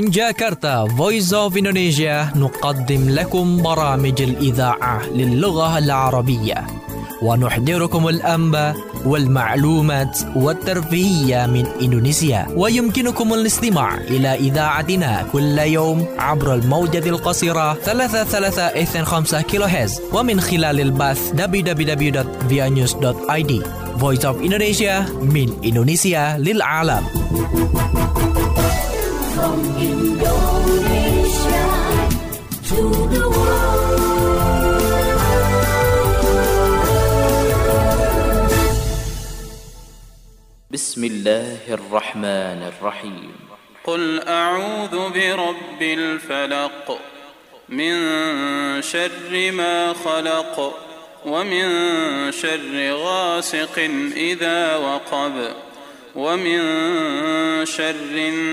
من جاكرتا Voice of Indonesia نقدم لكم برامج الإذاعة للغة العربية ونحضركم الأنباء والمعلومات والترفيهية من إندونيسيا. ويمكنكم الاستماع إلى إذاعتنا كل يوم عبر الموجة القصيرة 3325 كيلوهرتز ومن خلال البث www.vianews.id. Voice of Indonesia من Indonesia للعالم. From Indonesia to the world. بسم الله الرحمن الرحيم. قل أعوذ برب الفلق من شر ما خلق ومن شر غاسق إذا وقب ومن شر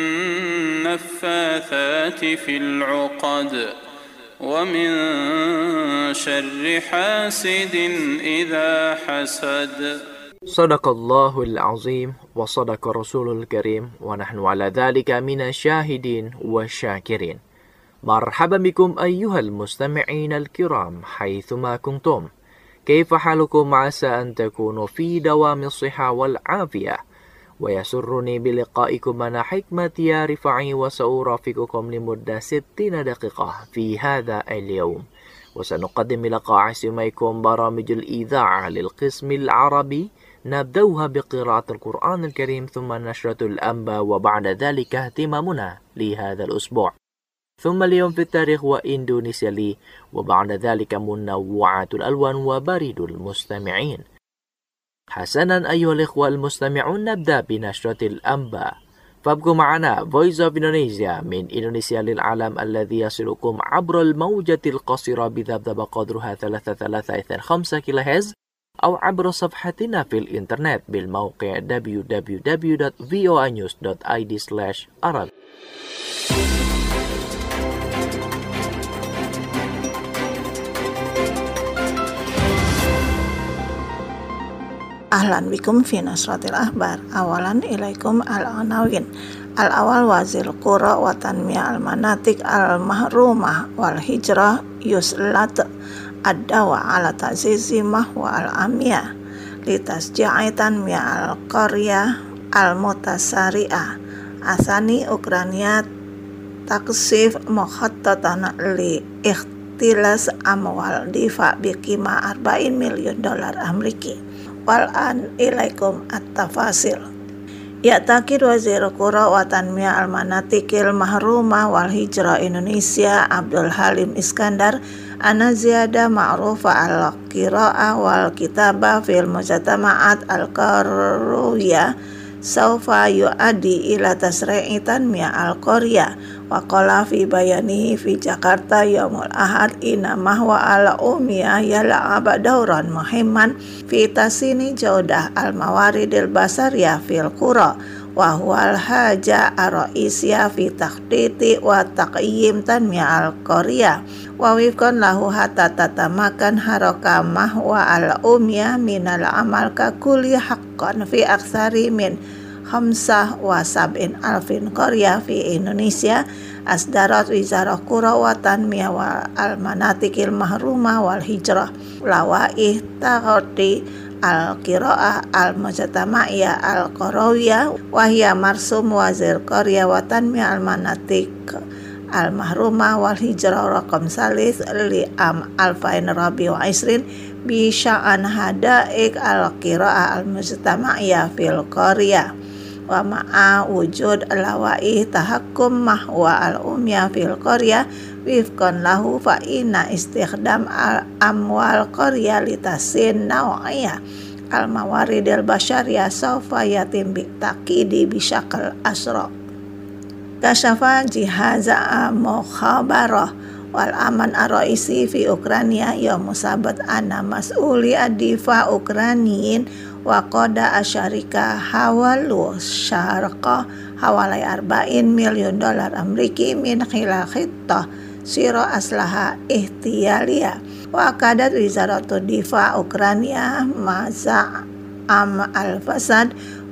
النفاثات في العقد ومن شر حاسد إذا حسد. Sadaqallahul azim wa sadaqa rasulul karim wa nahnu ala dhalika minasyahidin wa syakirin. Marhaban bikum ayyuhal mustami'in al-kiram haythuma kuntum. Kaifa halukum asa an takunu fi dawami as-siha wal afiyah. Wa yasurruni biliqa'ikum ana hikmati ya rifa'i wa sa'urafiqukum limudda 60 daqiqah fi hadha al-yawm. وسنقدم لقاء عاصميكم برامج الإذاعة للقسم العربي نبدأها بقراءة القرآن الكريم ثم نشرة الأنباء وبعد ذلك اهتمامنا لهذا الأسبوع ثم اليوم في التاريخ وإندونيسيا لي وبعد ذلك منوعات الألوان وبريد المستمعين. حسنا أيها الإخوة المستمعون نبدأ بنشرة الأنباء فابقوا معنا Voice of Indonesia من إندونيسيا للعالم الذي يصلكم عبر الموجة القصيرة بذبذبة قدرها 3325 كيلوهرتز أو عبر صفحتنا في الإنترنت بالموقع www.voanews.id/arab. Ahlan bikum fi nasratil ahbar. Awalan ilaikum al-anawin. Al-awal wazir qura wa tanmiyah al-manatik al-mahrumah wal hijrah yuslat ad-dawa ala ta'zizi mahwa al-amiyah litasja'i tanmiyah al-qaryah al-mutasari'ah. Asani Ukraina taksif mukhattatan li ikhtilas amwal difa biqima $40 million Ameriki. Wal'an ilaikum at-tafasil. Ya'takid wazir qura wa tanmiyah al-manatikil mahrumah wal hijrah Indonesia Abdul Halim Iskandar ana ziyada ma'rufa al-qira'ah wal kitabah fil mujtama'at al-qarwiyah saufa yu'addi ila tasri'i tanmiyah al-qaryah wa qala fi bayanihi fi Jakarta yaumul ahad inna mahwa ala umiyah yal'aba dauran muhimman fi tasini jaudah al-mawaridil basariyah fil qura wa huwal haja ar-ra'isiyah fi takhditi wa taqyim tanmiyah al-qaryah wa wifqan lahu hatta tatamakan haraka mahwa al-umiyah minal amal kakuli haqqan fi aksari min 75,000 qaryah fi Indonesia. Asdarat wizarah qura wa tanmiyah wa al-manatikil mahrumah wal hijrah lawaih taghti al-qira'ah al-mujtama'iyah al-qarawiyah wa hiya marsum wazir qarya wa tanmiyah al-manatik al-mahrumah wal hijrah raqam salis li am 2024 bi sya'an hadaik al-qira'ah al-mujtama'iyah fil qaryah wa ma'a wujud lawaih tahakkum mahwa al-umyah fil qaryah wifqan lahu fa inna istikhdam amwal qaryah litasin naw'iyah al-mawaridil basyariyah sawfa yatim bitakidi bisyakal asra. Kasyafa jihaza mukhabarah wal aman ar-raisi fi Ukraina ya musabat ana mas'uli ad-difa Ukrainiyin wa qada asyarika hawalu syarqa hawalai $40 million Ameriki min khilal khittah siro aslaha ihtiyaliyah wa kadat wizaratu difa Ukraina maza am al-fasad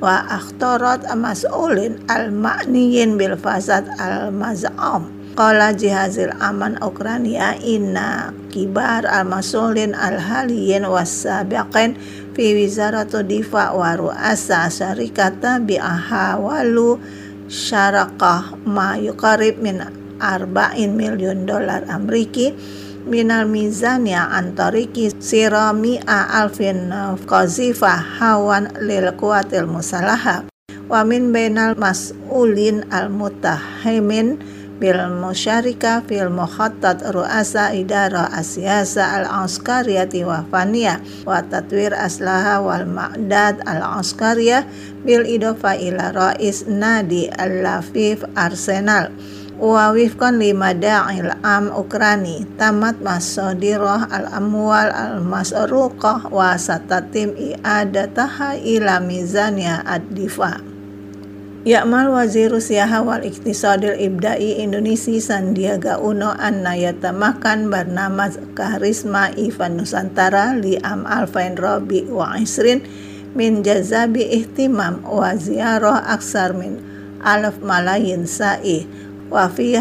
wa akhtarat mas'ulin al-ma'niyin bil fasad al-maz'am. Qala jihazil aman Ukrania inna kibar al-mas'ulin al-haliyin was-sabiqin fi wizaratu difa wa ru'asa syarikata bi'ahawalu syarakah ma yuqarib min $40 million Ameriki minal mizania antariki sirami'a alfin qazifah hawan lil kuwatil musalaha wa min bainal mas'ulin al-mutahimin bil musyarika fil mukhattat ru'asa idara asyasa al-askariyati wa faniya wa tatwir aslaha wal ma'dad al-askariyah bil idofa ila rais nadi al-lafif arsenal wa wifqan limada'il am Ukrani tamat masadirah al-amwal al-masruqah wa satatim i'adataha ila mizania ad-difa. Ya'mal waziru siyaha wal iktisadil ibda'i Indonesia Sandiaga Uno anna yatamakan barnamaj karisma Ivan Nusantara li am alfain rabi wa isrin min jazabi ihtimam wa ziyarah aksar min alaf malayin sa'i wa fi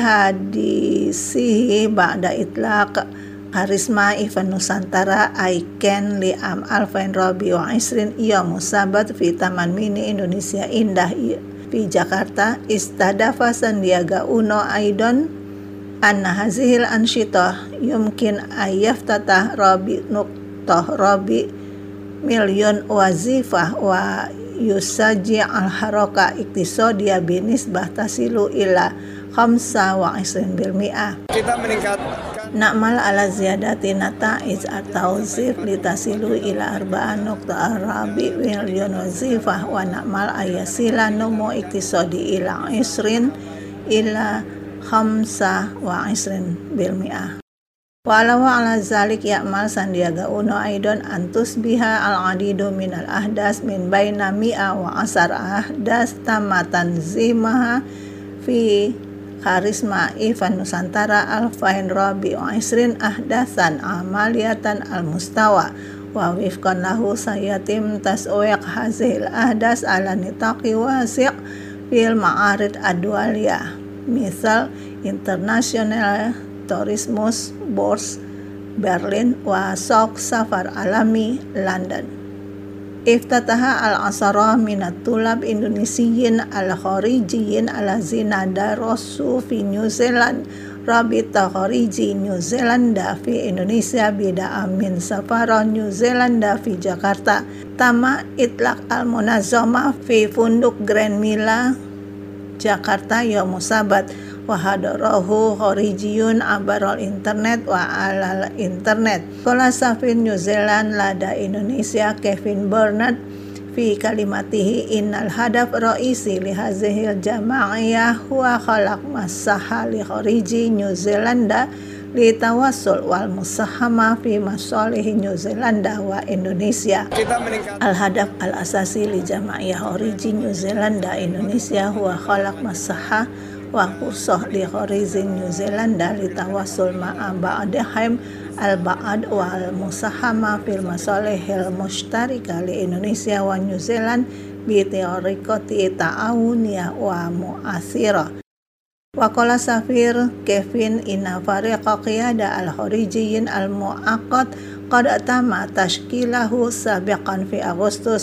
hadisihi ba'da itlaq karisma Ivan Nusantara aiken li am alfain rabi wa isrin iya musabat fi taman mini Indonesia Indah fi Jakarta istadafa Sandiaga Uno aidon anna hazihil ansyitah yumkin ayyaftatah rabi nuqtah rabi milyon wazifah wa yusaji al-haraka iktisadiyah binisbah tasilu ila 25%. Kita meningkatkan Na'mal ala ziyadati nata'ij at-tawzif litasilu ila 4.4 milyon wazifah wa na'mal ayasila numu iktisadi ila 20 ila 25%. Walau ala zalik ya'mal Sandiaga Uno aidon antus biha al-adidu minal ahdas min baina mi'a wa asar ahdas tamatan zimaha fi karisma Ivan Nusantara alfain rabi wa isrin ahdasan amaliyatan al-mustawa wa wifqan lahu sayatim taswiq hazil ahdas ala nitaqi wasi' fil ma'arid adwaliyah misal International Tourismus Bourse Berlin wa Sok Safar Alami London. Iftataha al-asara minat tulab Indonesiyin al-kharijiyin alazina darasu fi New Zealand Rabita Khariji New Zealanda fi Indonesia bida amin safara New Zealanda fi Jakarta tama itlaq al-munazzama fi funduk Grand Mila Jakarta yaum sabat wa hadarahu kharijiyun abarol internet wa alal internet. Qala safir New Zealand lada Indonesia Kevin Bernard fi kalimatihi innal hadaf raisi li hazihil jama'iyah huwa khalaq masaha li khariji New Zealanda li tawassul wal musahama fi masalih New Zealanda wa Indonesia. Al-hadaf al-asasi li jama'iyah khariji New Zealanda Indonesia huwa khalaq masaha wa kursah li kharizin New Zealanda li tawassul ma'a ba'dahim al-ba'ad wal musahama fil masalihil mushtarika li Indonesia wa New Zealand bi teorikoti ta'awuniyah wa mu'athirah. Wa qala safir Kevin inna fariqa qiyada al-kharijiyin al-mu'aqqad qad atama tashkilahu sabiqan fi Agustus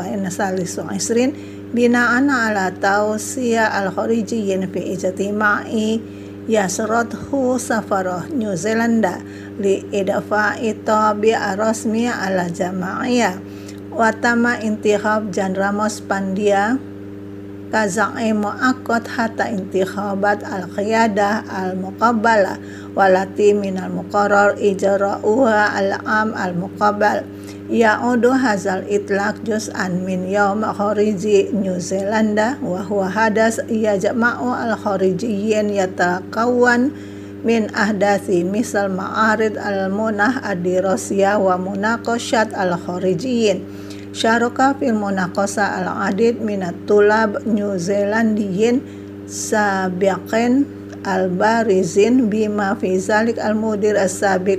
2023 bina'an ala tawsiya al-kharijiyin fi ijtima'i yasrathu safarah New Zealanda li idafa'i tabi'a rasmiya ala jama'iyah wa tama intihab Jan Ramos Pandia kaza'i mu'aqqad hatta intihabat al-qiyadah al-muqabbala walati minal muqarrar ijra'uha al-am al-muqabbal ya'udu hazal itlaq juz'an min yawm khariji New Zealanda wa huwa hadas yajma'u al-kharijiyyin yatakawwan min ahdasi misal ma'arid al-munah ad-dirasiyah wa munaqashat al-kharijiyyin syaraka fil munaqasa al-adid minat tulab New Zealandiyin sabiqin al-barizin bima fi zalik al-mudir as-sabiq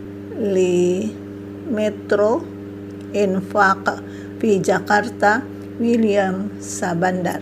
li Metro Infaq fi Jakarta William Sabandar.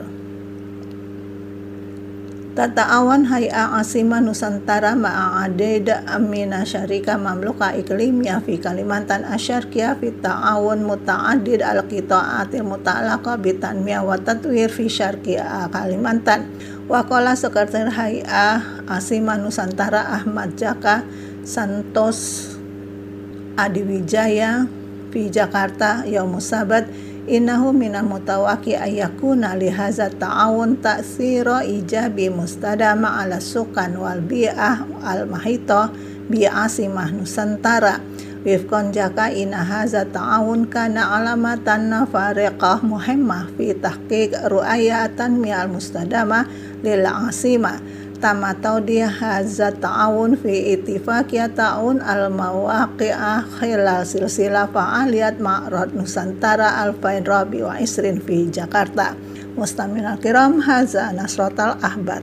Tata'awan Hay'a Asima Nusantara ma'adeda amina syarika mamluka iklimia fi Kalimantan Asyarqiyah fi ta'awun muta'adid al-qita'atil muta'alaqa bitanmiyah wa tatwir fi syarqiyah Kalimantan. Waqala Sekretariat Hay'a Asima Nusantara Ahmad Jaka Santos Adiwijaya fi Jakarta Yaumus Sabat, innahu minal mutawaki ayyakuna lihaza ta'awun ta'sira ijabi mustadama ala sukan wal bi'ah al mahita bi'asimah Nusantara. Wifkon jaka inna haza ta'awun kana alamatan fariqah muhimmah fi tahqiq ru'ayatan mi'al mustadama lil asima. Tama taudih haza ta'awun fi ittifaqiyah ta'awun al-mawaqi'ah khilal silsilah fa'aliyat ma'rad Nusantara al-Faidra wa Isrin fi Jakarta. Mustamil al-kiram, haza Nasratal Ahbad.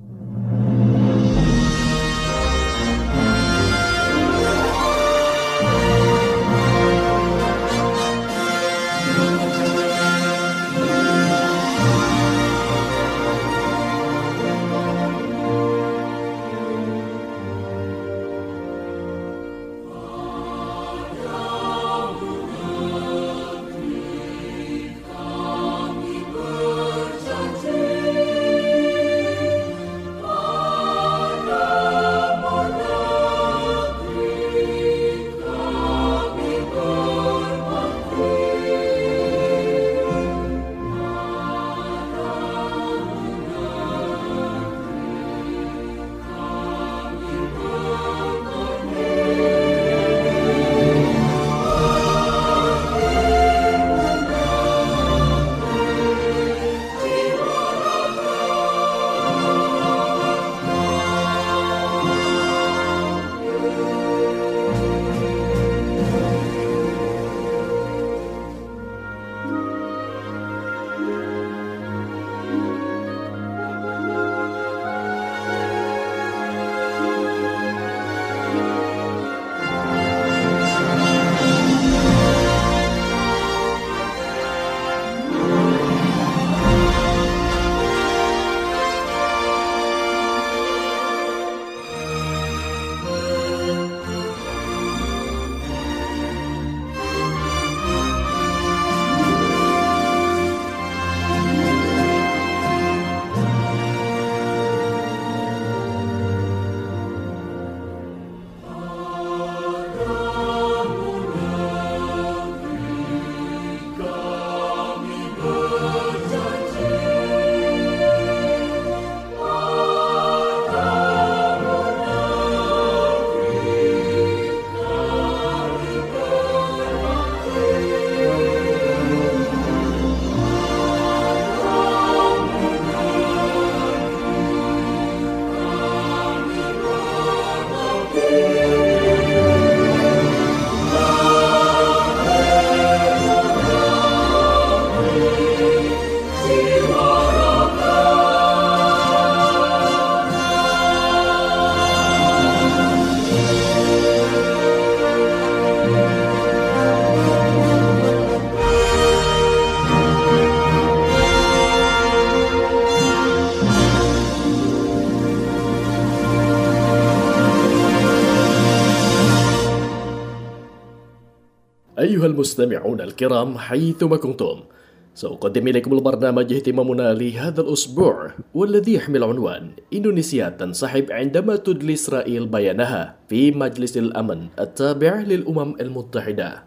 أيها المستمعون الكرام حيثما كنتم، سأقدم إليكم البرنامج اهتمامنا لهذا الأسبوع، والذي يحمل عنوان إندونيسيا تنسحب عندما تدلي إسرائيل بيانها في مجلس الأمن التابع للأمم المتحدة.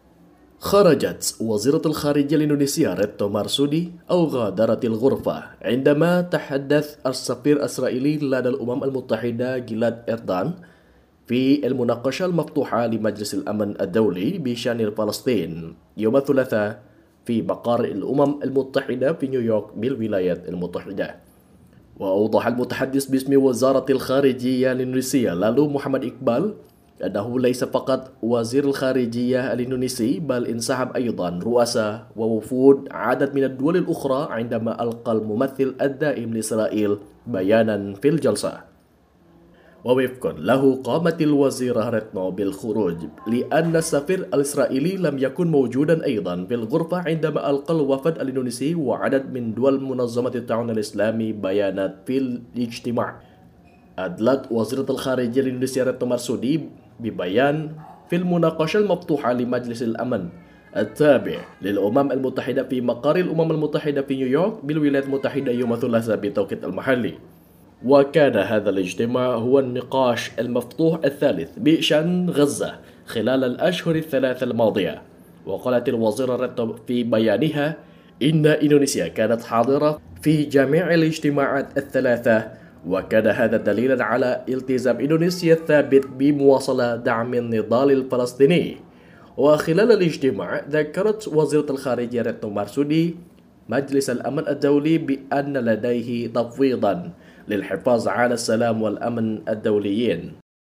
خرجت وزيرة الخارجية الإندونيسية ريتنو مارسودي أو غادرت الغرفة عندما تحدث السفير الإسرائيلي لدى الأمم المتحدة جلاد إردان في المناقشة المفتوحة لمجلس الأمن الدولي بشأن فلسطين يوم الثلاثاء في مقر الأمم المتحدة في نيويورك بالولايات المتحدة. وأوضح المتحدث باسم وزارة الخارجية الإندونيسية لالو محمد إقبال أنه ليس فقط وزير الخارجية الإندونيسي بل انسحب أيضا رؤساء ووفود عدد من الدول الأخرى عندما ألقى الممثل الدائم لإسرائيل بيانا في الجلسة. ووفقا له قامت الوزيرة ريتنو بالخروج لأن السفير الإسرائيلي لم يكن موجودا أيضا في الغرفة عندما ألقى الوفد الإندونيسي وعدد من دول منظمة التعاون الإسلامي بيانات في الاجتماع. أدلت وزيرة الخارجية الإندونيسية ريتنو مرسودي ببيان في المناقشة المفتوحة لمجلس الأمن التابع للأمم المتحدة في مقر الأمم المتحدة في نيويورك بالولايات المتحدة يوم الثلاثاء بالتوقيت المحلي. وكان هذا الاجتماع هو النقاش المفتوح الثالث بشأن غزة خلال الأشهر الثلاثة الماضية. وقالت الوزيرة ريتنو في بيانها إن إندونيسيا كانت حاضرة في جميع الاجتماعات الثلاثة، وكان هذا دليلا على التزام إندونيسيا الثابت بمواصلة دعم النضال الفلسطيني. وخلال الاجتماع ذكرت وزيرة الخارجية ريتنو مرسودي مجلس الأمن الدولي بأن لديه تفويضا للحفاظ على السلام والأمن الدوليين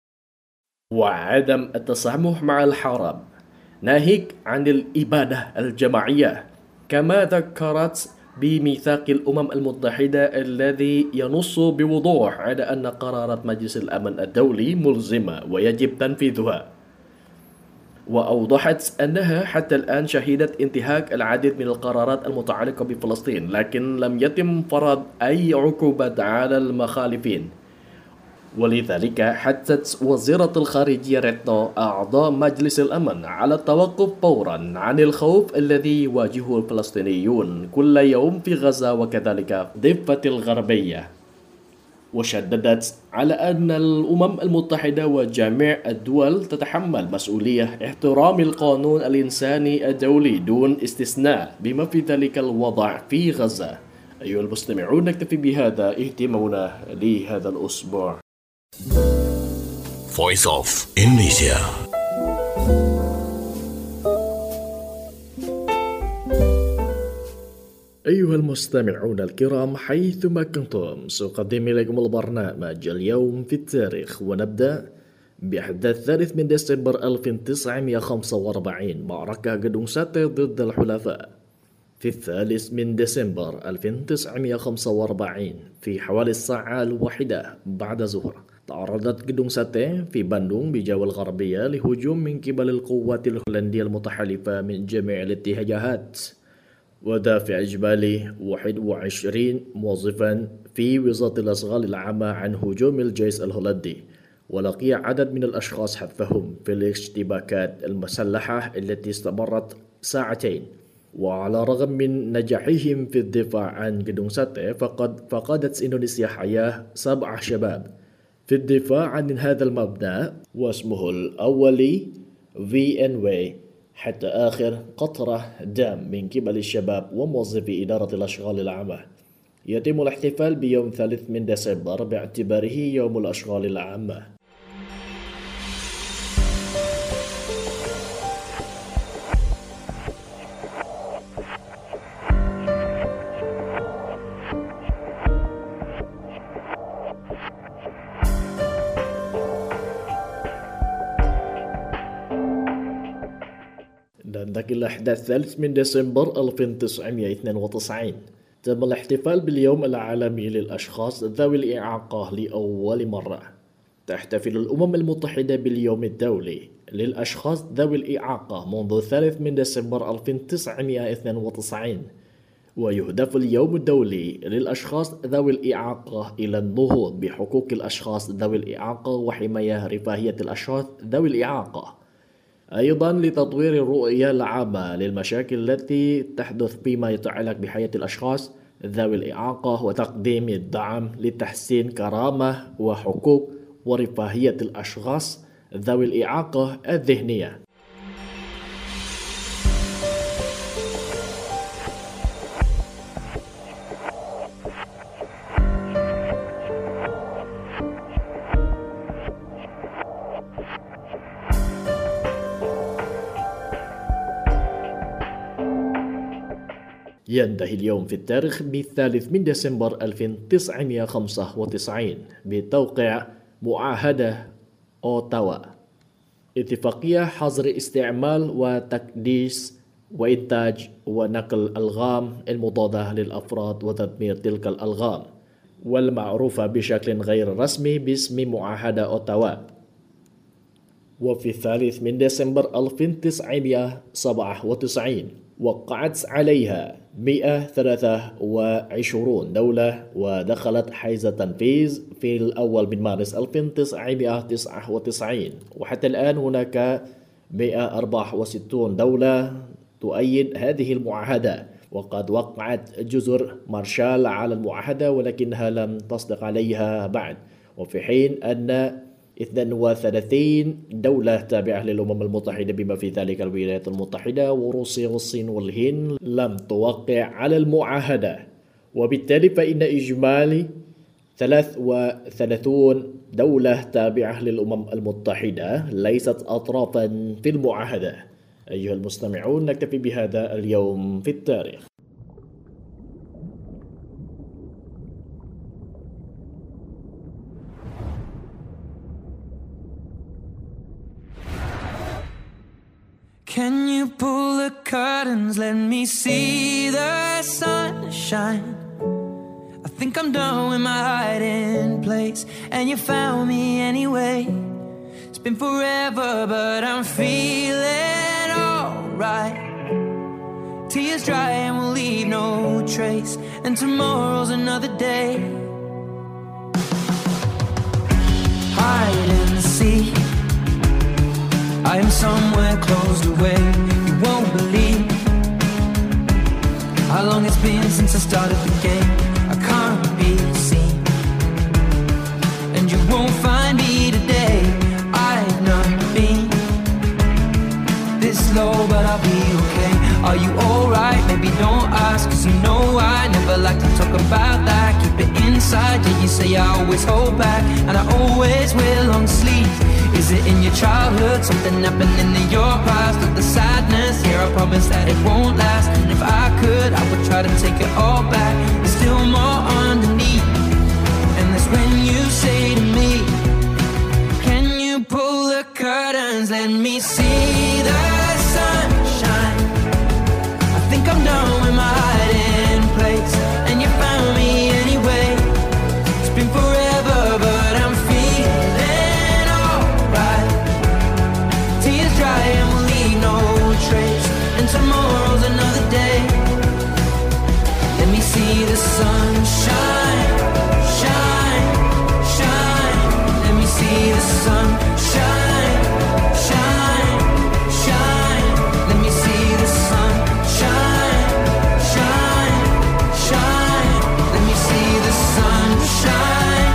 وعدم التسامح مع الحرب ناهيك عن الإبادة الجماعية. كما ذكرت بميثاق الأمم المتحدة الذي ينص بوضوح على أن قرارات مجلس الأمن الدولي ملزمة ويجب تنفيذها. وأوضحت أنها حتى الآن شهدت انتهاك العديد من القرارات المتعلقة بفلسطين، لكن لم يتم فرض أي عقوبات على المخالفين. ولذلك حثت وزيرة الخارجية ريتنو أعضاء مجلس الأمن على التوقف فورا عن الخوف الذي يواجهه الفلسطينيون كل يوم في غزة وكذلك الضفة الغربية. وشددت على أن الأمم المتحدة وجميع الدول تتحمل مسؤولية احترام القانون الإنساني الدولي دون استثناء بما في ذلك الوضع في غزة. أيها المستمعون، نكتفي بهذا اهتمامنا لهذا الأسبوع. Voice of Indonesia. أيها المستمعون الكرام حيثما كنتم، سأقدم لكم البرنامج اليوم في التاريخ، ونبدأ بأحداث الثالث من ديسمبر 1945 معركة قدوم ساتي ضد الحلفاء. في الثالث من ديسمبر 1945 في حوالي الساعة 1 بعد الظهر تعرضت قدوم ساتي في باندونغ بجاوة الغربية لهجوم من قبل القوات الهولندية المتحالفة من جميع الاتجاهات، ودافع إجمالي 21 موظفا في وزارة الأشغال العامة عن هجوم الجيش الهولندي. ولقي عدد من الأشخاص حتفهم في الاشتباكات المسلحة التي استمرت ساعتين. وعلى الرغم من نجاحهم في الدفاع عن قدوم ساتي فقدت إندونيسيا حياة 7 شباب في الدفاع عن هذا المبنى، واسمه الأولي VNW حتى آخر قطرة دم من قبل الشباب وموظفي إدارة الأشغال العامة. يتم الاحتفال بيوم 3 من ديسمبر باعتباره يوم الأشغال العامة. ننتقل لأحداث الثالث من ديسمبر 1992. تم الاحتفال باليوم العالمي للأشخاص ذوي الإعاقة لأول مرة. تحتفل الأمم المتحدة باليوم الدولي للأشخاص ذوي الإعاقة منذ 3 من ديسمبر 1992، ويهدف اليوم الدولي للأشخاص ذوي الإعاقة إلى النهوض بحقوق الأشخاص ذوي الإعاقة وحماية رفاهية الأشخاص ذوي الإعاقة، أيضا لتطوير الرؤية العامة للمشاكل التي تحدث فيما يتعلق بحياة الأشخاص ذوي الإعاقة، وتقديم الدعم لتحسين كرامة وحقوق ورفاهية الأشخاص ذوي الإعاقة الذهنية. ينتهي اليوم في التاريخ بالثالث من ديسمبر 1995 بتوقيع معاهدة أوتاوا، اتفاقية حظر استعمال وتكديس وإنتاج ونقل الألغام المضادة للأفراد وتدمير تلك الألغام. والمعروفة بشكل غير رسمي باسم معاهدة أوتاوا. وفي 3 من ديسمبر 1997 وقعت عليها 123 دولة، ودخلت حيز التنفيذ في الأول من مارس 1999، وحتى الآن هناك 164 دولة تؤيد هذه المعاهدة. وقد وقعت جزر مارشال على المعاهدة ولكنها لم تصدق عليها بعد، وفي حين أن 32 دولة تابعة للأمم المتحدة بما في ذلك الولايات المتحدة وروسيا والصين والهند لم توقع على المعاهدة. وبالتالي فإن إجمالي 33 دولة تابعة للأمم المتحدة ليست أطرافا في المعاهدة. أيها المستمعون، نكتفي بهذا اليوم في التاريخ. Can you pull the curtains, let me see the sunshine? I think I'm done with my hiding place, and you found me anyway. It's been forever, but I'm feeling alright. Tears dry and we'll leave no trace, and tomorrow's another day. Hide and seek, I am somewhere closed away. You won't believe how long it's been since I started the game. I can't be seen, and you won't find me today. I've not been this low, but I'll be okay. Are you alright? Maybe don't ask, cause you know I never like to talk about that. Keep it inside, yeah, you say I always hold back, and I always wear long sleeves. Is it in your childhood, something happened in your past? Of the sadness, here I promise that it won't last. And if I could, I would try to take it all back. There's still more underneath, and that's when you say to me, can you pull the curtains, let me see the sunshine? I think I'm done with my hiding place, and you found me anyway. It's been forever, but I'm feeling alright. Tears dry and we'll leave no trace, and tomorrow's another day. Let me see the sun shine, shine, shine. Let me see the sun shine, shine, shine. Let me see the sun shine, shine, shine. Let me see the sun shine.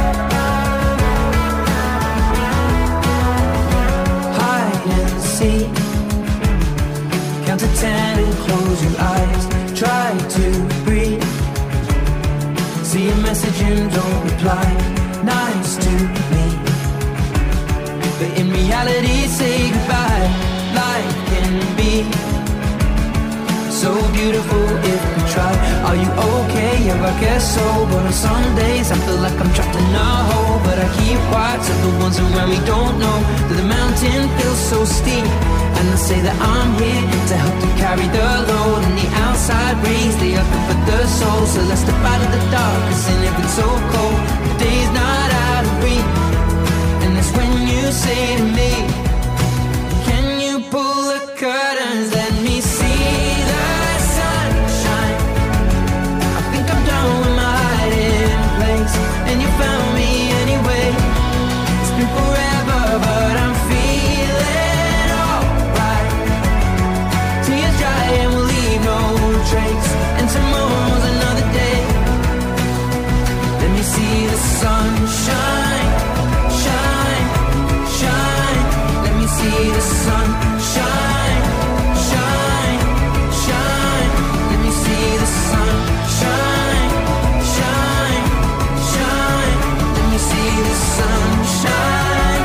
Hide and seek, count to 10 and close your eyes. Try to breathe, see a message and don't reply. Nice to me, but in reality say goodbye. Life can be so beautiful if we try. Are you okay? Yeah, I guess so. But on some days I feel like I'm trapped in a hole, but I keep quiet so the ones around me don't know that the mountain feels so steep. And I say that I'm here to help to carry the load, and the outside rays, they are good for the soul. So let's step out of the dark, cause in it it's so cold. The day's not out of reach, and that's when you say to me, can you pull the curtains, let me see the sunshine? I think I'm done with my hiding place, and you found me anyway. It's been forever, but I'm feeling alright. Tears dry and we'll leave no trace, and tomorrow's another day. Let me see the sun shine, shine, shine. Let me see the sun shine, shine, shine. Let me see the sun shine, shine, shine. Let me see the sun shine.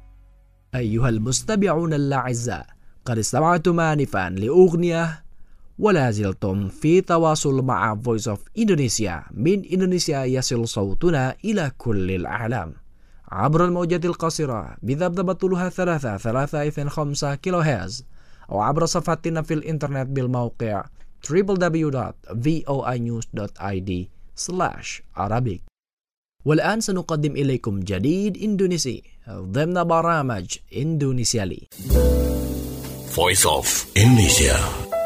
أيها المستمعون الأعزاء، قد استمعتم آنفا لأغنية ولا زلتم في تواصل مع Voice of Indonesia من إندونيسيا يصل صوتنا إلى كل العالم عبر الموجات القصيرة بذبذبة طولها 3.5 كيلوهرتز أو عبر صفحتنا في الإنترنت بالموقع www.voinews.id/Arabic. والآن سنقدم إليكم جديد إندونيسي ضمن برامج إندونيسيالي. Voice of Indonesia.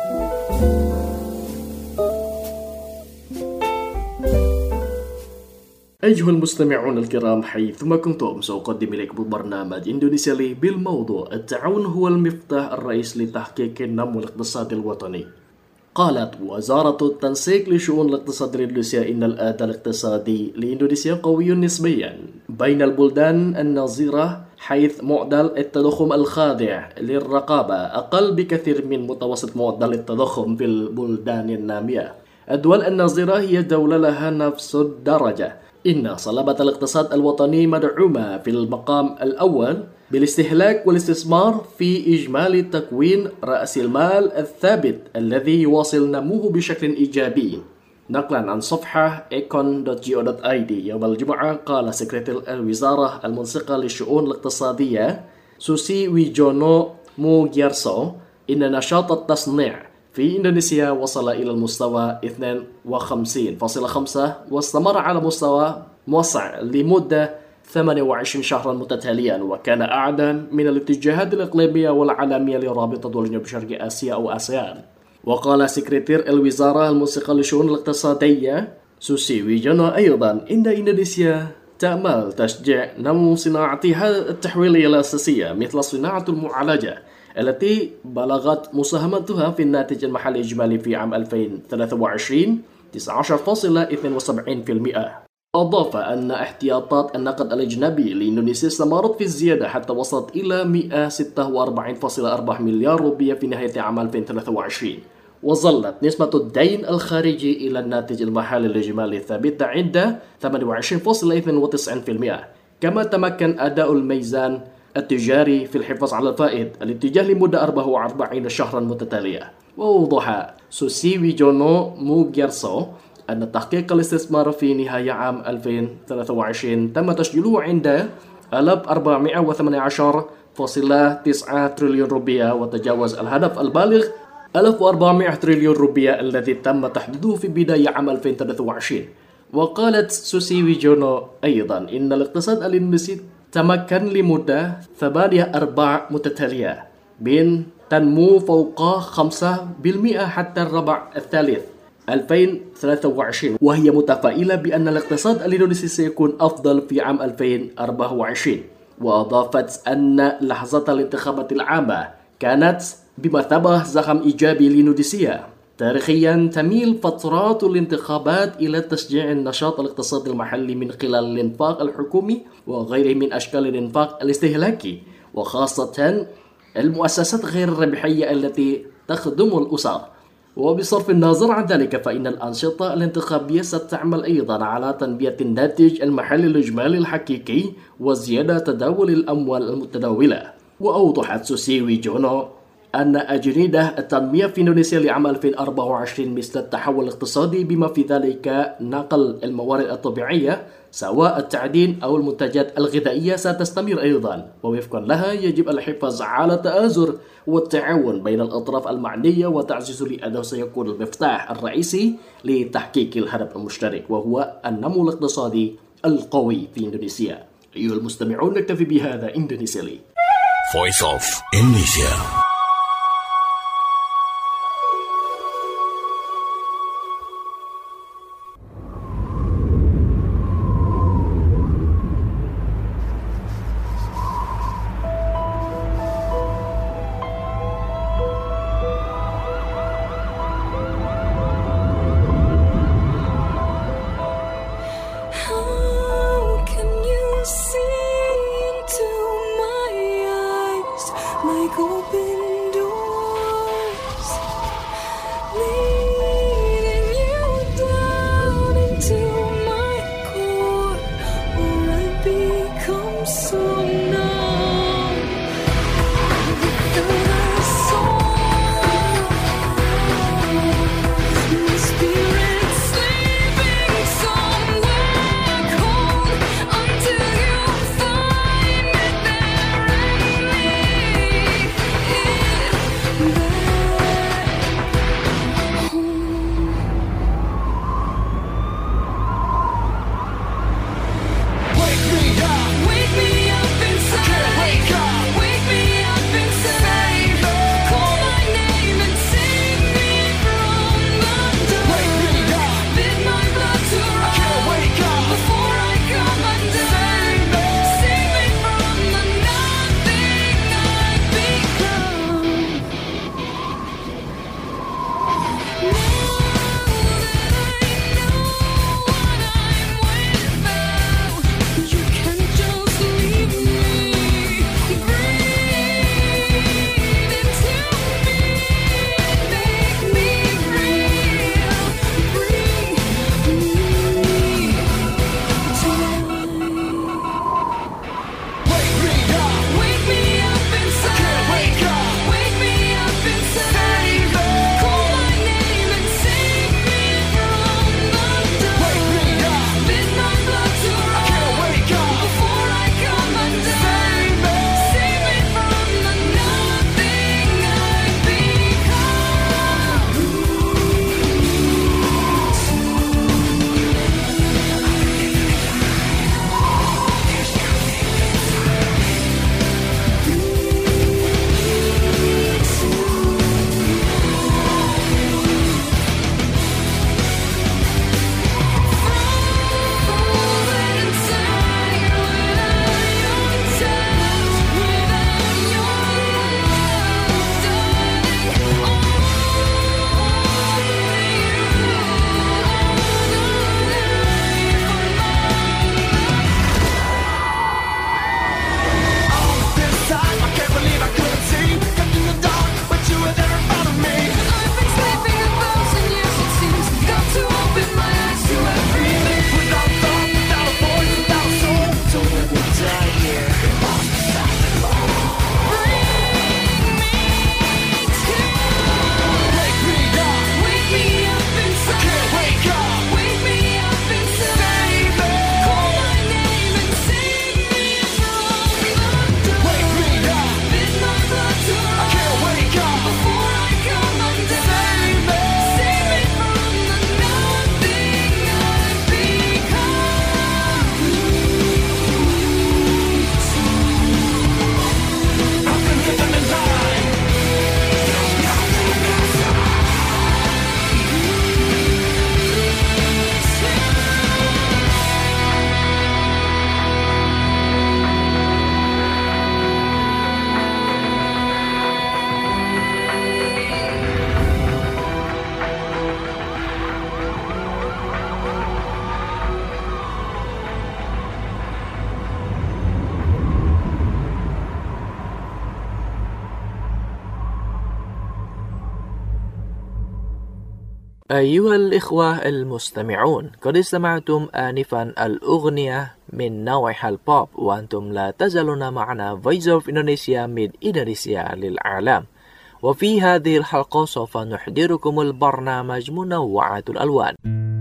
أيها المستمعون الكرام حيثما كنتم سأقدم إليكم برنامج إندونيسيالي بالموضوع التعاون هو المفتاح الرئيسي لتحقيق النمو الاقتصادي الوطني. قالت وزارة التنسيق لشؤون الاقتصاد الإندونيسية إن الأداء الاقتصادي لإندونيسيا قوي نسبيا بين البلدان النظيرة، حيث معدل التضخم الخاضع للرقابة أقل بكثير من متوسط معدل التضخم في البلدان النامية. الدول النظيرة هي دولة لها نفس الدرجة. إن صلابة الاقتصاد الوطني مدعومة في المقام الأول بالاستهلاك والاستثمار في إجمالي تكوين رأس المال الثابت الذي يواصل نموه بشكل إيجابي. نقلا عن صفحة econ.go.id يوم الجمعة، قال سكرتير الوزارة المنسقة للشؤون الاقتصادية سوسي ويجونو موغيرسو إن نشاط التصنيع في إندونيسيا وصل إلى المستوى 52.5 واستمر على مستوى موسع لمدة 28 شهرا متتاليا، وكان أعلى من الاتجاهات الإقليمية والعالمية لرابطة دول جنوب شرق آسيا أو آسيان. وقال سكرتير الوزارة المنسقة للشؤون الاقتصادية سوسي ويجونو أيضا إن إندونيسيا تأمل تشجيع نمو صناعتها التحويلية الأساسية مثل صناعة المعالجة التي بلغت مساهمتها في الناتج المحلي الإجمالي في عام 2023 19.72%. أضاف أن احتياطات النقد الأجنبي لإندونيسيا استمرت في الزيادة حتى وصلت إلى 146.4 مليار روبية في نهاية عام 2023، وظلت نسبة الدين الخارجي إلى الناتج المحلي الإجمالي ثابتة عند 28.92%. كما تمكن أداء الميزان التجاري في الحفاظ على الفائض الاتجاه لمدة 44 شهرا متتالية. ووضح سوسي ويجونو موغيرسو أن تحقيق الاستثمار في نهاية عام 2023 تم تسجيله عند 1418.9 تريليون روبية، وتجاوز الهدف البالغ 1400 تريليون روبية الذي تم تحديده في بداية عام 2023. وقالت سوسي ويجونو أيضا إن الاقتصاد الإندونيسي تمكن لمدة 8 أرباع متتالية من تنمو فوق 5% حتى الربع الثالث 2023، وهي متفائلة بأن الاقتصاد الإندونيسي سيكون أفضل في عام 2024. وأضافت أن لحظة الانتخابات العامة كانت بمثابة زخم إيجابي لإندونيسيا. تاريخيا تميل فترات الانتخابات إلى تشجيع النشاط الاقتصادي المحلي من خلال الإنفاق الحكومي وغيره من أشكال الإنفاق الاستهلاكي، وخاصة المؤسسات غير الربحية التي تخدم الأسر. وبصرف النظر عن ذلك فإن الأنشطة الانتخابية ستعمل أيضا على تنمية الناتج المحلي الإجمالي الحقيقي وزيادة تداول الأموال المتداولة. وأوضحت سوسي ويجونو أن أجندة التنمية في إندونيسيا لعام 2024 مثل التحول الاقتصادي بما في ذلك نقل الموارد الطبيعية سواء التعدين أو المنتجات الغذائية ستستمر أيضا، ووفقا لها يجب الحفاظ على التآزر والتعاون بين الأطراف المعنية وتعزيز لأنه سيكون المفتاح الرئيسي لتحقيق الهدف المشترك وهو النمو الاقتصادي القوي في إندونيسيا. أيها المستمعون، نكتفي بهذا إندونيسيالي. Voice of Indonesia. Like open أيها الإخوة المستمعون، قد استمعتم آنفا الأغنية من نوعها البوب، وأنتم لا تزالون معنا Voice of Indonesia من إندونيسيا للعالم. وفي هذه الحلقة سوف نحضركم البرنامج منوعات الألوان.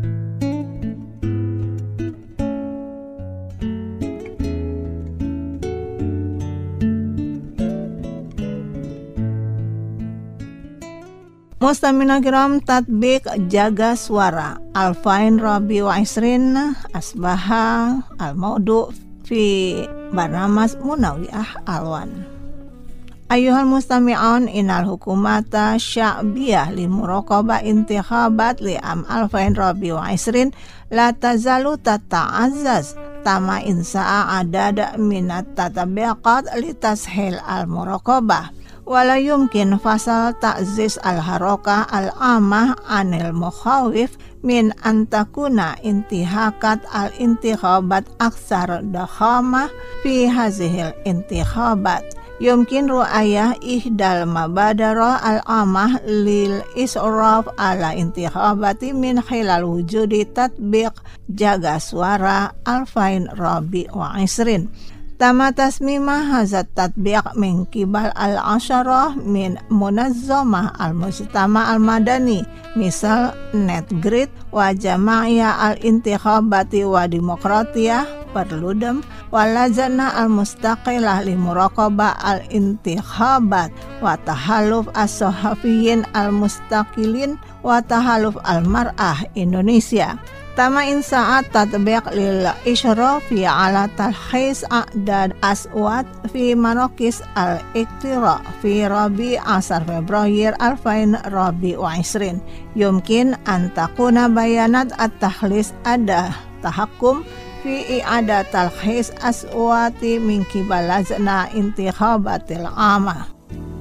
Mustamina kiram, tatbik jaga suara Alfain Rabi wa Isrin asbaha al-maudu fi barnamas munawiyah alwan. Ayuhal mustami'un, inal hukumata sya'biyah li muraqabah intikhabat li am Alfain Rabi wa Isrin la tazalu tata'azzaz tama insa'a adada minat tatabiqat li tashil al-muraqabah. Wala yumkin fasal ta'ziz al-harokah al-amah anil mukhawif min antakuna intihakat al-intikhabat aksar dakhamah fi hazihil intikhabat. Yumkin ru'ayah ihdal mabadara al-amah lil israf ala intikhabati min khilal wujudi tatbiq jaga suara Alfain Rabi wa Isrin. Tama tasmimah hazat tatbiq min kibal al-asyarah min munazzamah al-mujtama al-madani, misal NetGrid wa jama'iyah al-intikhabati wa demokratiyah perludem wa lajana al-mustaqilah li muraqabah al-intikhabat wa tahaluf as-sahafiyin al-mustaqilin wa tahaluf al-mar'ah Indonesia. Tama insaat tatbiq lil isyrafi ala talkhis a'dad aswat fi marokis al-iktira fi Rabi asar Februari Alfain Rabi wa Isrin. Yumkin antakuna bayanat at-takhlis ada tahakkum fi i'ada talkhis aswati min kibalazna intikhabatil amah.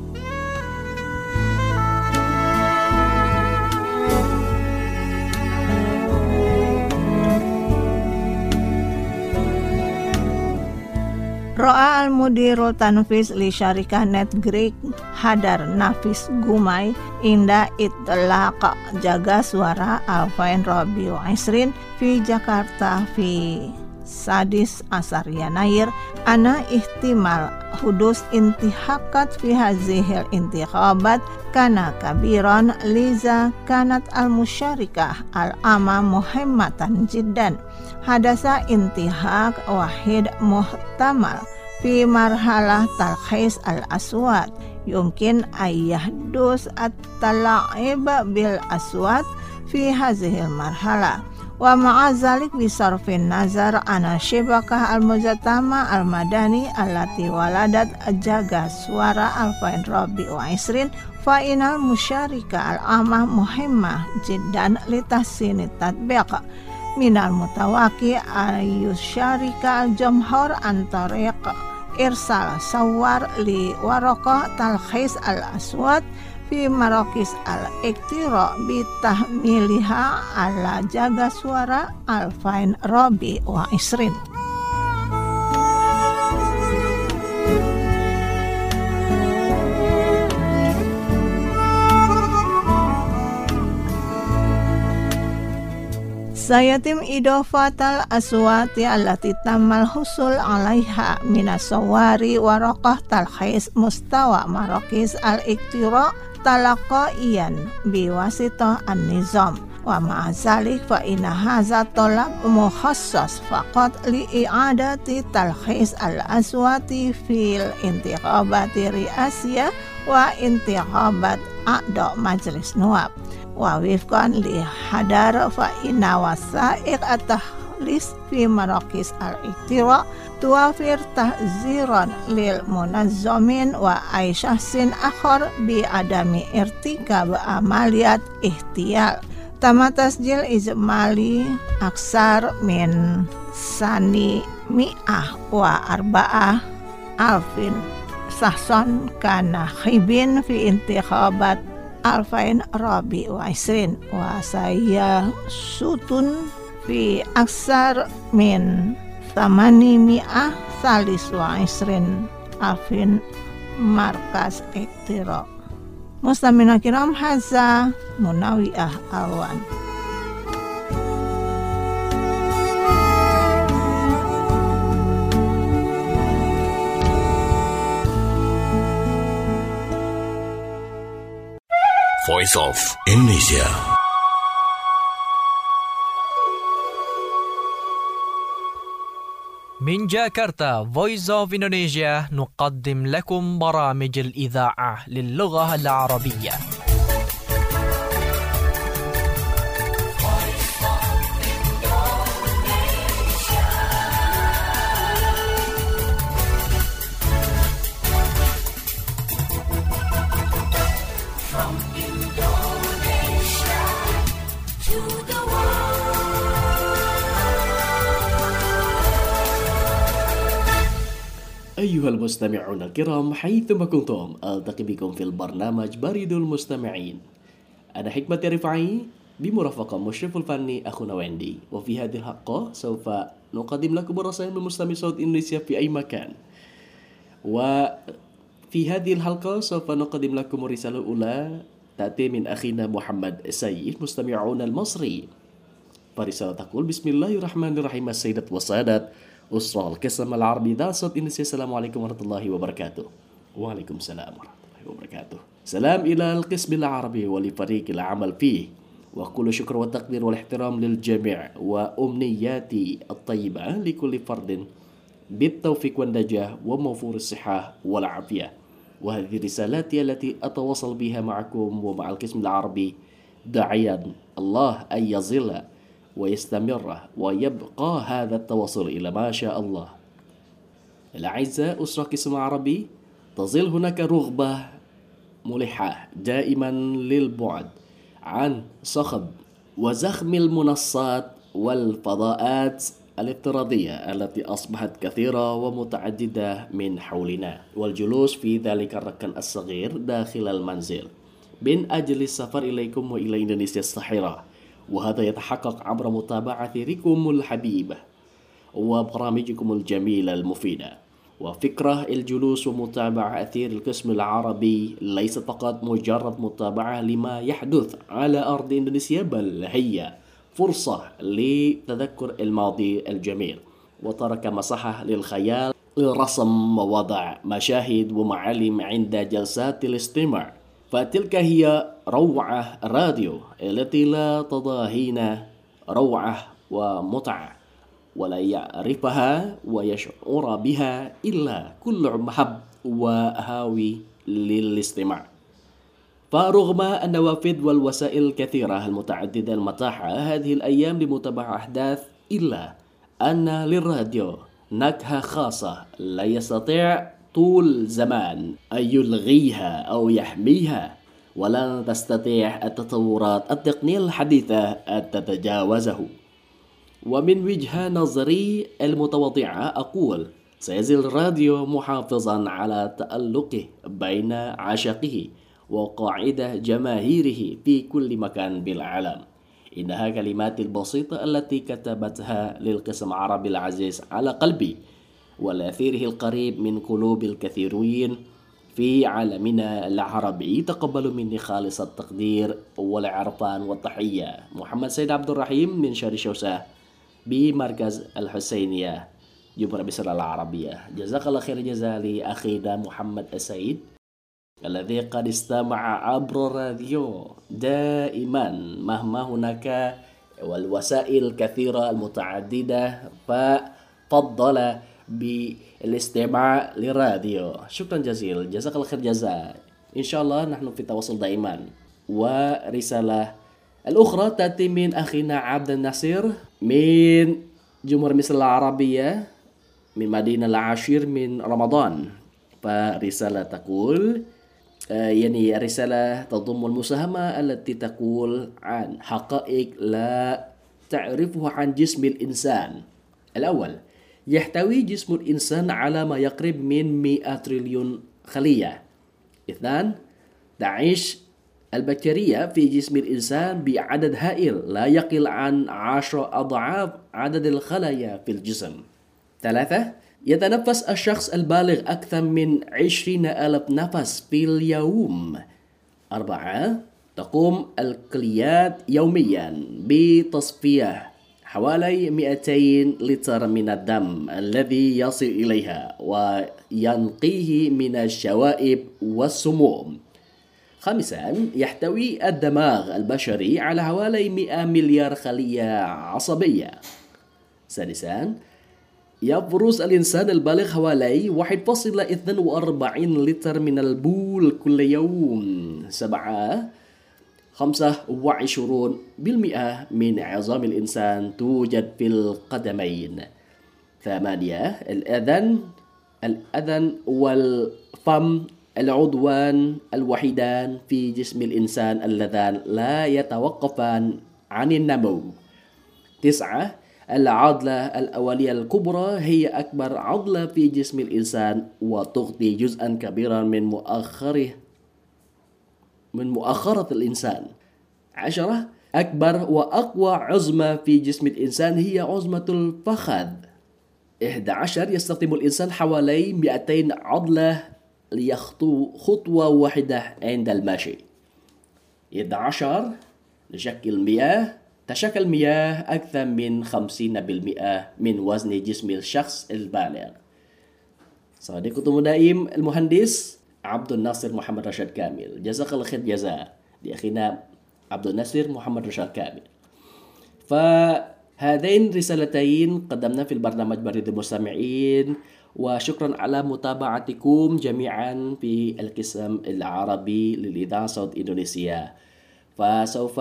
Ro'a al-mudirul tanfis li syarikah NetGrid Hadar Nafis Gumai inda itlaq jaga suara Alfain Rabi wa Isrin fi Jakarta fi sadis asar Yanair ana ihtimal hudus intihakat fi hazihil intikhabat kana kabiran liza kanat al-musyarikah al-ama muhimmatan jiddan. Hadasa intihak wahid muhtamal fi marhalah talkhis al-aswat. Yumkin ayah dus at-tala'ib bil aswat fi hazihil marhalah. Wa ma'azalik bisarfin nazar ana syibakah al-mujtama al-madani allati waladat jaga suara Alfain Rabi wa Isrin fa inal musyarika al-amah muhimmah jiddan litahsini tatbiq minal mutawaki ayusyarika al-jamhur antariq irsal sawar li waraqah talkhis al-aswat fi marokis al-iktira bitahmiliha ala jaga suara Alfain Rabi wa Isrin. Sayatim idofatal aswati allati tamal husul alaiha minas sawari waraqah talkhis mustawa marokis al-iktira talaqaiyan biwasitah an-nizam wa ma'azalik fa inna hadza talab mukhassas faqat li i'adati talkhis al-aswati fil intikhabati ri'asiyah wa intikhabat a'da majlis nuwab wa wifqan li hadar fa inna wasaiq at-takhlis fi marokis al-iktira tuafir tahziran lil munazzamin wa aisyahsin akhar bi adami irtikab amaliyat ihtiyal. Tama tasjil izmali aksar min sani mi'ah wa arba'ah alfin sahson kana khibin fi intikhabat Alfain Rabi wa Isrin wa saya sutun fi aksar min tamani mi'ah salis wa Isrin alfin markas iktira. Mustamina kiram hadza Munawiah Alwan. Voice of Indonesia. من جاكرتا Voice of Indonesia نقدم لكم برامج الإذاعة للغة العربية. أيها المستمعون الكرام حيثما كنتم ألتقي بكم في البرنامج بريد المستمعين. أنا حكمة رفعي بمرافقة مشرف الفني أخونا ويندي. وفي هذه الحلقة سوف نقدم لكم رسائل من مستمعي صوت إندونيسيا في أي مكان. وفي هذه الحلقة سوف نقدم لكم الرسالة الأولى تأتي من أخينا محمد السيد مستمعون المصري. فرسالة تقول: بسم الله الرحمن الرحيم. السيدات والسادات أسرة القسم العربي ذا صوت إندونيسيا، السلام عليكم ورحمة الله وبركاته. وعليكم السلام ورحمة الله وبركاته. سلام إلى القسم العربي ولفريق العمل فيه، وكل شكر والتقدير والاحترام للجميع، وأمنياتي الطيبة لكل فرد بالتوفيق والنجاح وموفور الصحة والعافية. وهذه رسالتي التي أتواصل بها معكم ومع القسم العربي، داعيا الله أن يظل ويستمر ويبقى هذا التواصل إلى ما شاء الله. الأعزاء أسرة قسم عربي، تظل هناك رغبة ملحة دائما للبعد عن صخب وزخم المنصات والفضاءات الافتراضية التي أصبحت كثيرة ومتعددة من حولنا، والجلوس في ذلك الركن الصغير داخل المنزل من أجل السفر إليكم وإلى إندونيسيا الصحيرة. وهذا يتحقق عبر متابعة ريكم الحبيبة وبرامجكم الجميلة المفيدة. وفكرة الجلوس ومتابعة أثير القسم العربي ليست فقط مجرد متابعة لما يحدث على أرض إندونيسيا، بل هي فرصة لتذكر الماضي الجميل وترك مساحة للخيال لرسم ووضع مشاهد ومعالم عند جلسات الاستماع. فتلك هي روعة الراديو التي لا تضاهينا روعة ومتعة، ولا يعرفها ويشعر بها إلا كل محب وهاوي للاستماع. فرغم النوافذ والوسائل الكثيرة المتعددة المتاحة هذه الأيام لمتابعة أحداث، إلا أن للراديو نكهة خاصة لا يستطيع طول زمان أن يلغيها أو يحميها، ولن تستطيع التطورات التقنية الحديثة أن تتجاوزه. ومن وجهة نظري المتواضعة أقول: سيظل الراديو محافظا على تألقه بين عشاقه وقاعدة جماهيره في كل مكان بالعالم. إنها كلمات البسيطة التي كتبتها للقسم العربي العزيز على قلبي ولأثيره القريب من قلوب الكثيرين في عالمنا العربي. تقبلوا مني خالص التقدير والعرفان والتحية. محمد سيد عبد الرحيم من شارع شوسة بمركز الحسينية، جمهورية مصر العربية. جزاك الله خير جزاء لأخينا محمد السيد الذي قد استمع عبر الراديو دائما مهما هناك والوسائل الكثيرة المتعددة، ففضل بالاستماع للراديو. شكرا جزيلا، جزاك الله خير جزاء. إن شاء الله نحن في تواصل دائما. ورسالة الأخرى تأتي من أخينا عبد الناصر من جمهورية مصر العربية من مدينة العاشر من رمضان. فرسالة تقول يعني رسالة تضم المساهمة التي تقول عن حقائق لا تعرفها عن جسم الإنسان. الأول: يحتوي جسم الإنسان على ما يقرب من 100 تريليون خلية. اثنان: تعيش البكتيريا في جسم الإنسان بعدد هائل لا يقل عن 10 أضعاف عدد الخلايا في الجسم. ثلاثة: يتنفس الشخص البالغ أكثر من 20,000 نفس في اليوم. 4. تقوم الكليات يوميا بتصفية حوالي 200 لتر من الدم الذي يصل إليها وينقيه من الشوائب والسموم. 5. يحتوي الدماغ البشري على حوالي 100 مليار خلية عصبية. 6. يفرز الإنسان البالغ حوالي 1.42 لتر من البول كل يوم. 7. 25% من عظام الإنسان توجد في القدمين. 8. الأذن والفم العضوان الوحيدان في جسم الإنسان اللذان لا يتوقفان عن النمو. 9. العضلة الأولية الكبرى هي أكبر عضلة في جسم الإنسان وتغطي جزءا كبيرا من مؤخرة الإنسان. 10. أكبر وأقوى عظمة في جسم الإنسان هي عظمة الفخذ. 11. يستخدم الإنسان حوالي 200 عضلة ليخطو خطوة واحدة عند المشي. 11. تشكل مياه أكثر من 50% من وزن جسم الشخص البالغ. صديقكم الدائم المهندس عبد الناصر محمد رشاد كامل. جزاك الله خير جزاء لأخينا عبد الناصر محمد رشاد كامل. فهذين رسالتين قدمنا في البرنامج بريد المستمعين، وشكرا على متابعتكم جميعا في القسم العربي للإذاعة صوت إندونيسيا. فسوف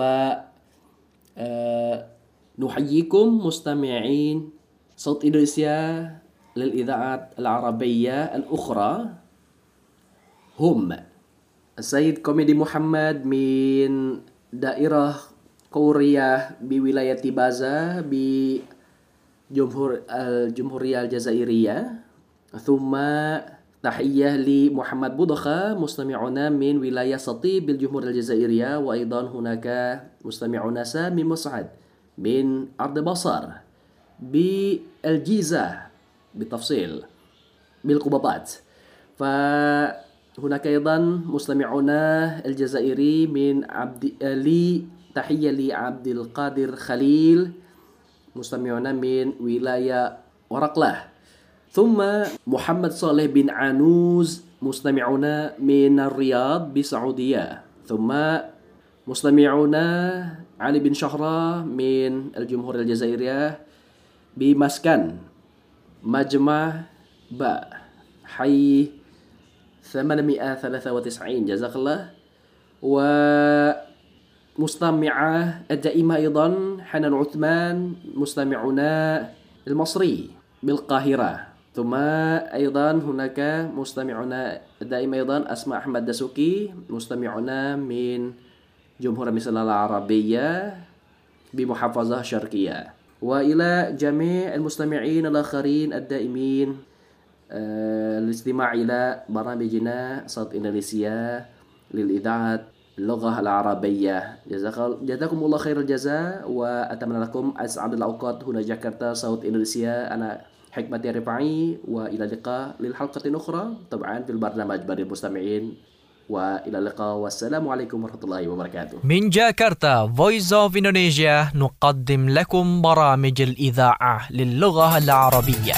نحييكم مستمعين صوت إندونيسيا للإذاعات العربية الأخرى، هم السيد كوميدي محمد من دائرة كوريا بولاية تيبازا الجمهورية الجزائرية. ثم تحية لمحمد بودخة مستمعنا من ولاية سطيب بالجمهورية الجزائرية. وأيضا هناك مستمعنا سامي مسعد من أرض بصر بالجيزة بالتفصيل بالقبابات. فهناك أيضا مستمعنا الجزائري من تحية لعبد القادر خليل مستمعنا من ولاية ورقلة. ثم محمد صالح بن عنوز مستمعنا من الرياض بالسعودية. ثم مستمعنا علي بن شهرة من الجمهورية الجزائرية بمسكن مجمع باء حي 893. جزاك الله. ومستمعة الدائمة أيضا حنان عثمان مستمعنا المصري بالقاهرة. ثم أيضا هناك مستمعنا الدائم أيضا أسماء أحمد دسوكي مستمعنا من جمهورية مصر العربية بمحافظة شرقية. وإلى جميع المستمعين الآخرين الدائمين الاستماع إلى برامجنا صوت إندونيسيا للإذاعة اللغة العربية. جزاكم الله خير الجزاء، وأتمنى لكم أسعد الأوقات هنا جاكرتا صوت إندونيسيا. أنا حكمة رفاعي، وإلى اللقاء للحلقة أخرى طبعا في البرنامج بريد المستمعين، وإلى اللقاء والسلام عليكم ورحمة الله وبركاته. من جاكرتا Voice of Indonesia نقدم لكم برامج الإذاعة للغة العربية.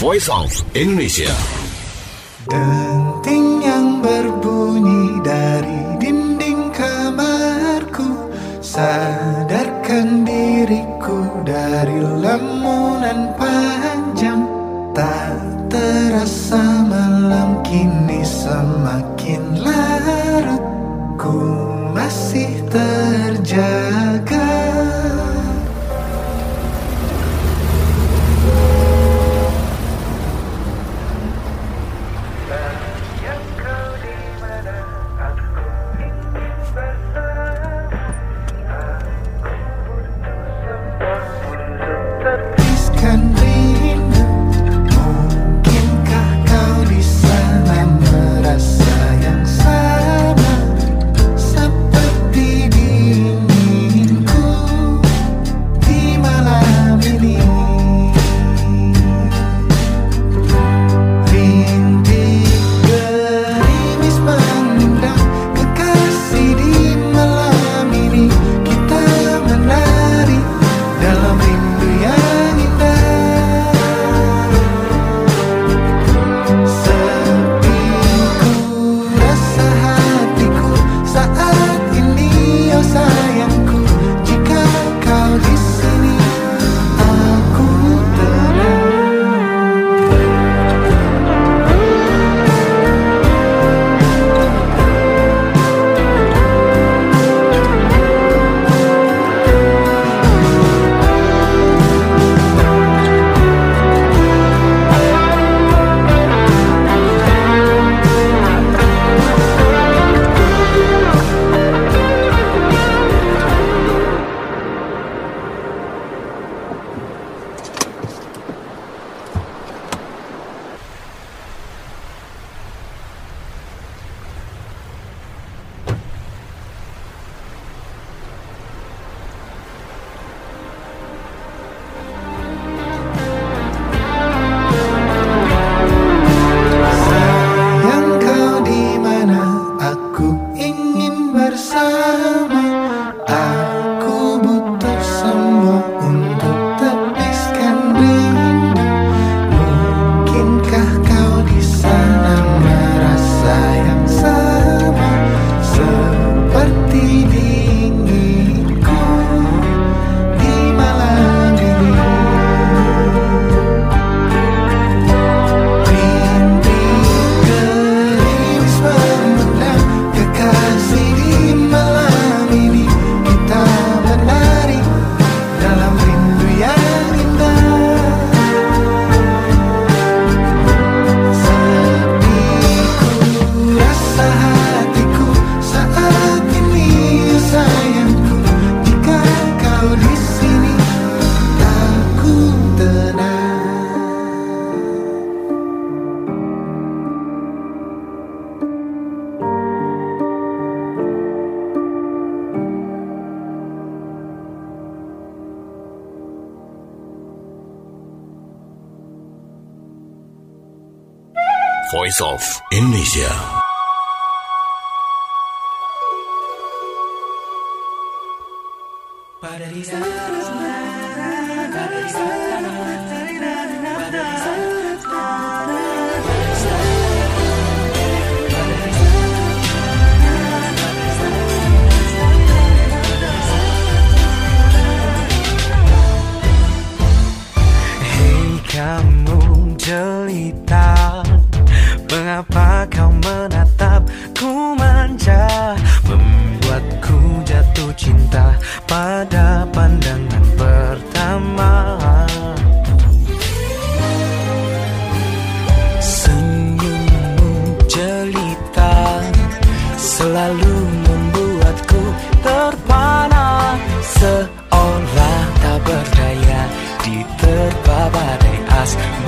Voice of Indonesia. Denting yang berbunyi dari dinding kamarku, sadarkan diriku dari lamunan panjang. Tak terasa malam kini semakin larut, ku masih terjaga. Voice of Indonesia. Hei kamu jelita, mengapa kau menatapku manja, membuatku jatuh cinta pada pandangan pertama. Senyummu jelita selalu membuatku terpana, seolah tak berdaya diterpa badai asmara.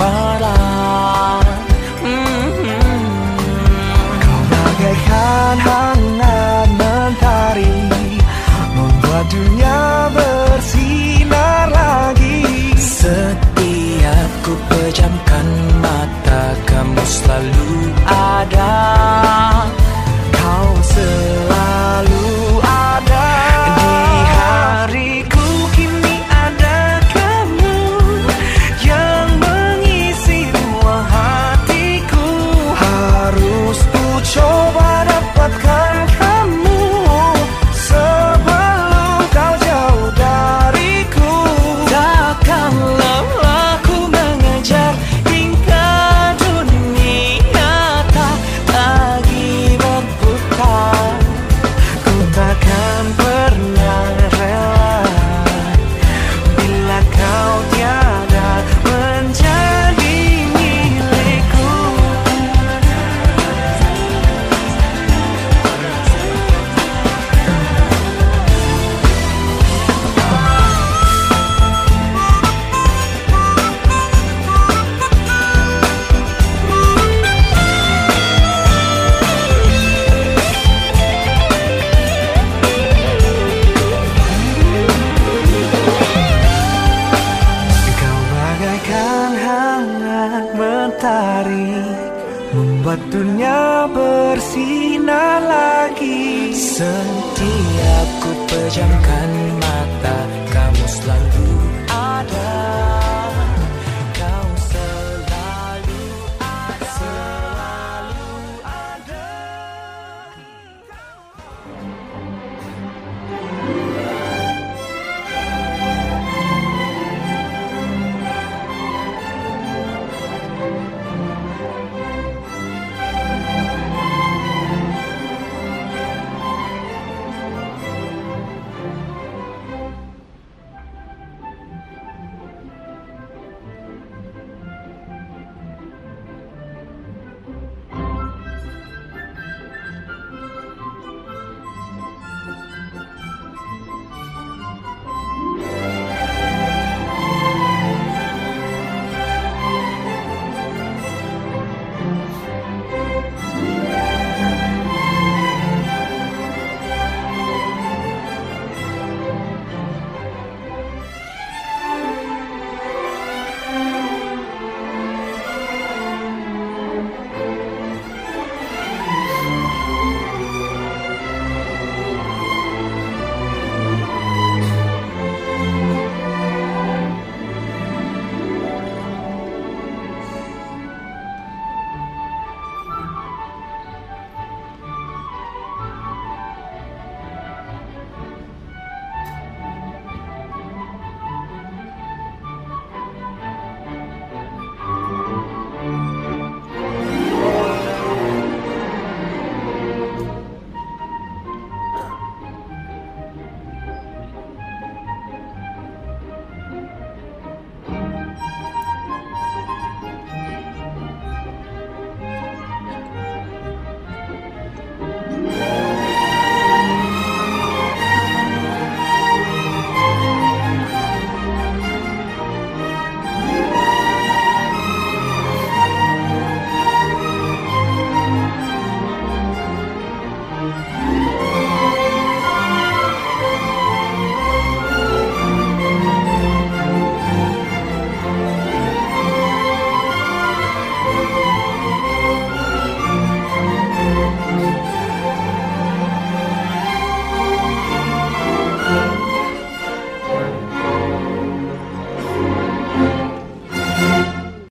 matahari, membuat dunia bersinar lagi. Setiap ku pejamkan mata, kamu selalu